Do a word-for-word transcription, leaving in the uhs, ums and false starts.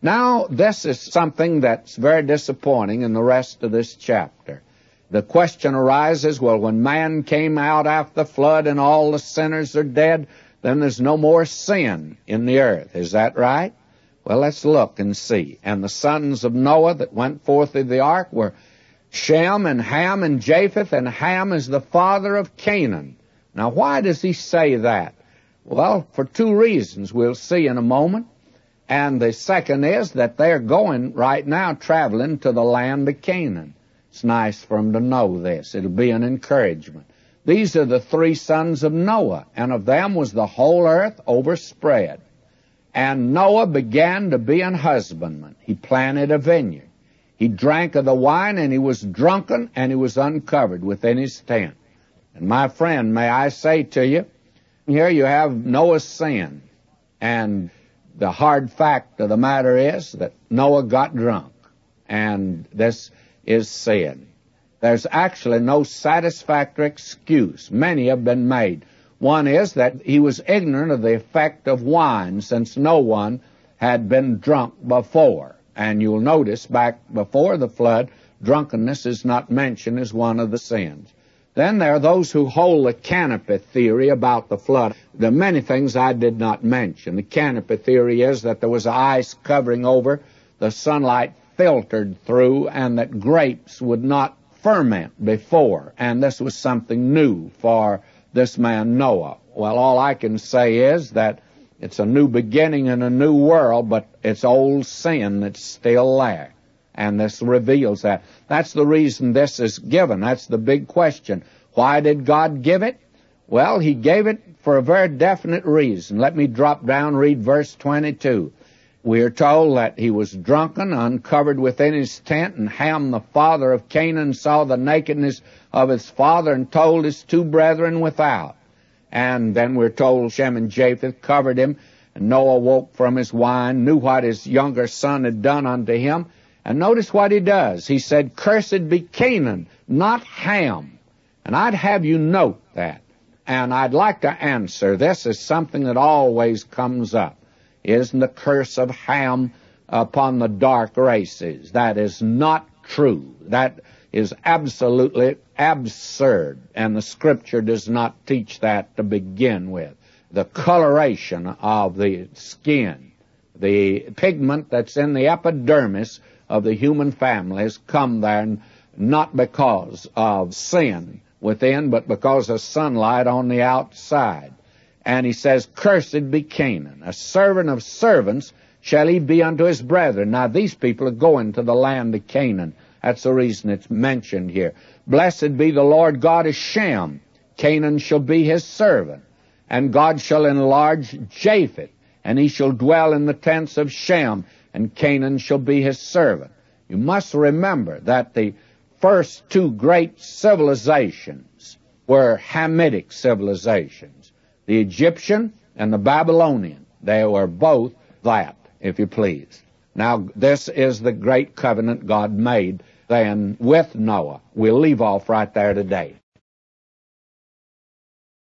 Now, this is something that's very disappointing in the rest of this chapter. The question arises, well, when man came out after the flood and all the sinners are dead, then there's no more sin in the earth. Is that right? Well, let's look and see. And the sons of Noah that went forth of the ark were Shem and Ham and Japheth, and Ham is the father of Canaan. Now, why does he say that? Well, for two reasons we'll see in a moment. And the second is that they're going right now traveling to the land of Canaan. It's nice for them to know this. It'll be an encouragement. These are the three sons of Noah, and of them was the whole earth overspread. And Noah began to be an husbandman. He planted a vineyard. He drank of the wine, and he was drunken, and he was uncovered within his tent. And my friend, may I say to you, here you have Noah's sin. And the hard fact of the matter is that Noah got drunk. And this is sin. There's actually no satisfactory excuse. Many have been made. One is that he was ignorant of the effect of wine, since no one had been drunk before. And you'll notice back before the flood, drunkenness is not mentioned as one of the sins. Then there are those who hold the canopy theory about the flood. There are many things I did not mention. The canopy theory is that there was ice covering over, the sunlight filtered through, and that grapes would not ferment before. And this was something new for this man Noah. Well, all I can say is that it's a new beginning in a new world, but it's old sin that's still there. And this reveals that. That's the reason this is given. That's the big question. Why did God give it? Well, he gave it for a very definite reason. Let me drop down, read verse twenty-two. We are told that he was drunken, uncovered within his tent, and Ham, the father of Canaan, saw the nakedness of his father and told his two brethren without. And then we're told Shem and Japheth covered him, and Noah woke from his wine, knew what his younger son had done unto him. And notice what he does. He said, "Cursed be Canaan, not Ham." And I'd have you note that. And I'd like to answer, this is something that always comes up. Isn't the curse of Ham upon the dark races? That is not true. That is absolutely absurd, and the Scripture does not teach that to begin with. The coloration of the skin, the pigment that's in the epidermis of the human family has come there not because of sin within, but because of sunlight on the outside. And he says, "Cursed be Canaan, a servant of servants shall he be unto his brethren." Now these people are going to the land of Canaan. That's the reason it's mentioned here. "Blessed be the Lord God of Shem. Canaan shall be his servant. And God shall enlarge Japheth, and he shall dwell in the tents of Shem, and Canaan shall be his servant." You must remember that the first two great civilizations were Hamitic civilizations. The Egyptian and the Babylonian. They were both that, if you please. Now, this is the great covenant God made then with Noah. We'll leave off right there today.